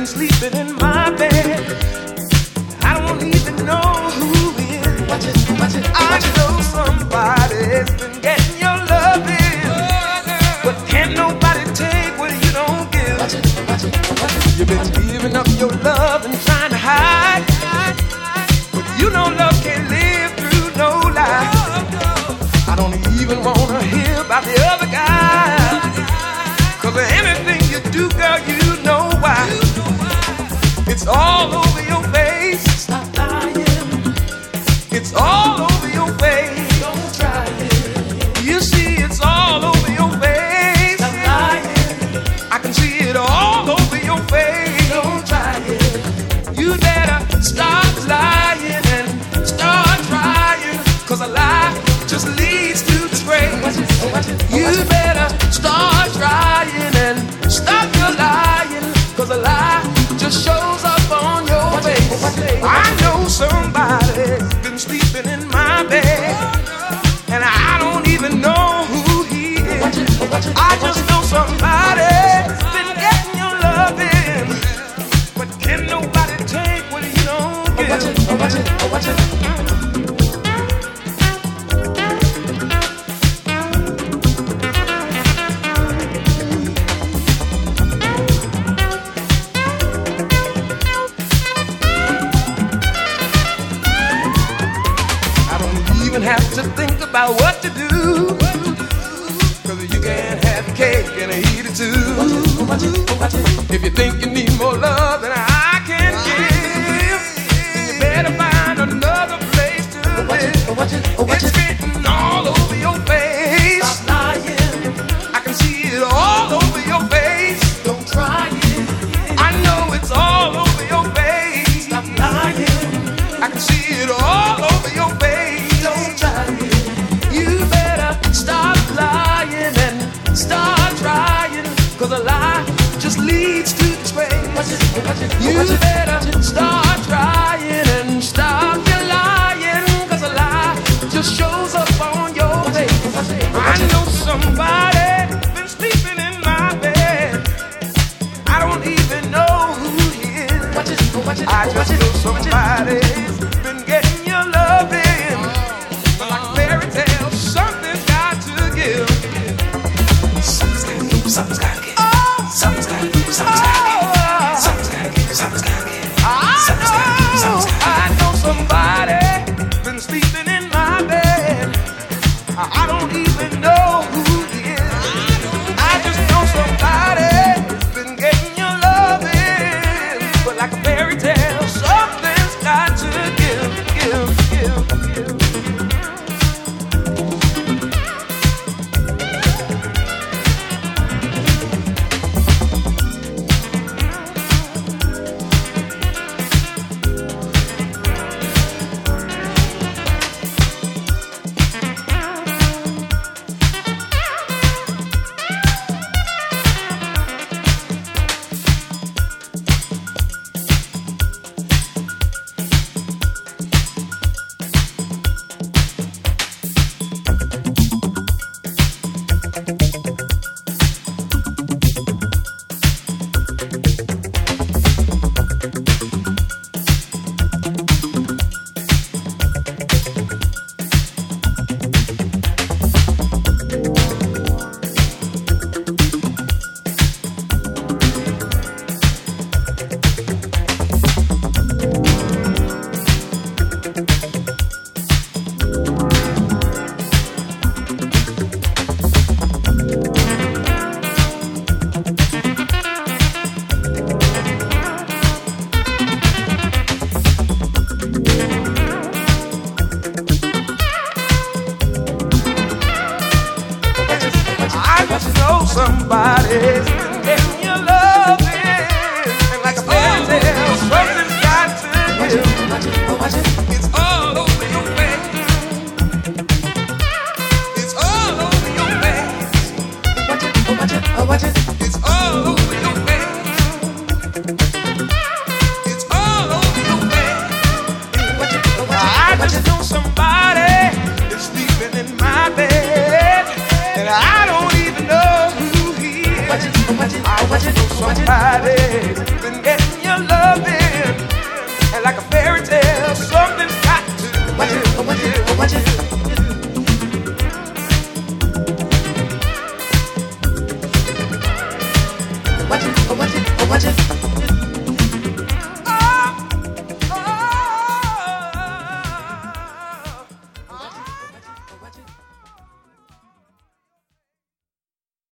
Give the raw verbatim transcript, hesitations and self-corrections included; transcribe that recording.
been sleeping in my bed. I don't even know who is. Watch it, watch it, I watch know it. Somebody's been getting your loving, but can't nobody take what you don't give. Watch it, watch it, watch it. You've been giving up your love and trying to hide, but you know love can't live through no lie. I don't even wanna hear about the other guy, 'cause anything you do, girl, you know why. It's all over your face. Stop lying. It's all over your face. Don't try it. You see, it's all over your face. Stop lying. I can see it all over your face. Don't try it. You better stop lying and start trying, 'cause a lie just leads to disgrace. You better start trying and stop your lying, 'cause a lie just shows up on your face. I know somebody's been sleeping in my bed, and I don't even know who he is. I just know somebody's been getting your loving, but can nobody take what you don't give. Watch it, watch it, watch it. Have to think about what to do, 'cause you can't have cake and eat it too. If you think you need more love than I can give, you better find another place to live. It's written all over your face. Stop lying. I can see it all over your face. Don't try it. I know it's all over your face. Stop lying. I can see it all over your face. You better stop lying and start trying, 'cause a lie just leads to disgrace. You better start trying and stop your lying, 'cause a lie just shows up on your face. I know somebody been sleeping in my bed. I don't even know who he is. I just know somebody's been getting your loving, like fairy tales. Something's got to give. Something's got to give. Something's got to give. Something's got to give. Something's got to give. Something's got to give. Something's got to give. Something's got to give. Something's got to give. I know somebody been sleeping in my bed. I don't even know who he is. I just know somebody been getting your loving, but like a fairy tale, something's got to give, give, give, give. Somebody's been getting your loving, and like a fairy tale, something's got to give. It's all over your face. It's all over your face. It's all over your face. It's all over your face. I just know somebody is sleeping in my bed, and I don't even know. I just know somebody's been getting watch it.